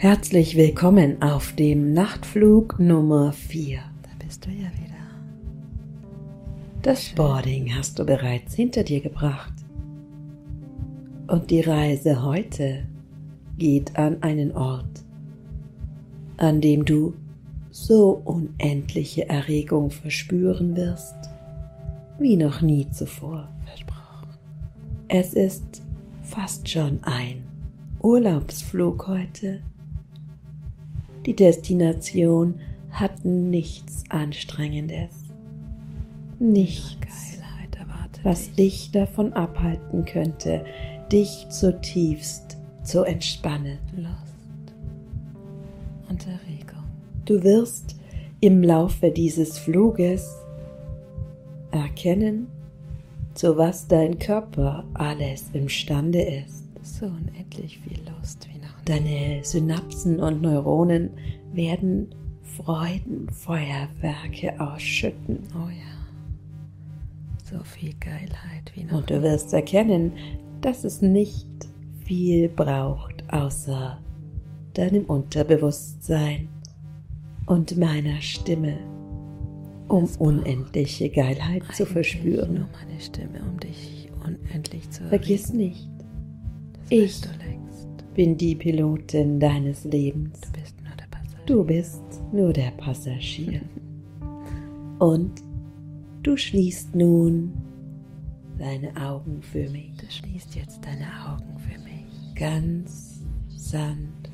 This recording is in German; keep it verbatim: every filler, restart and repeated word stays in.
Herzlich willkommen auf dem Nachtflug Nummer vier. Da bist du ja wieder. Das Boarding hast du bereits hinter dir gebracht. Und die Reise heute geht an einen Ort, an dem du so unendliche Erregung verspüren wirst, wie noch nie zuvor. Versprochen. Es ist fast schon ein Urlaubsflug heute. Die Destination hat nichts Anstrengendes, nichts, Geilheit erwartet was dich davon abhalten könnte, dich zutiefst zu entspannen. Lust und Erregung. Du wirst im Laufe dieses Fluges erkennen, zu was dein Körper alles imstande ist. So unendlich viel Lust wie noch nie. Deine Synapsen und Neuronen werden Freudenfeuerwerke ausschütten. Oh ja, so viel Geilheit wie noch Und du wirst erkennen, dass es nicht viel braucht, außer deinem Unterbewusstsein und meiner Stimme, um unendliche Geilheit zu verspüren. Nur meine Stimme, um dich unendlich zu Vergiss erregen. nicht, Das ich weißt du längst. bin die Pilotin deines Lebens. Du bist nur der Passagier. Du bist nur der Passagier. Und du schließt nun deine Augen für mich. Du schließt jetzt deine Augen für mich. Ganz sanft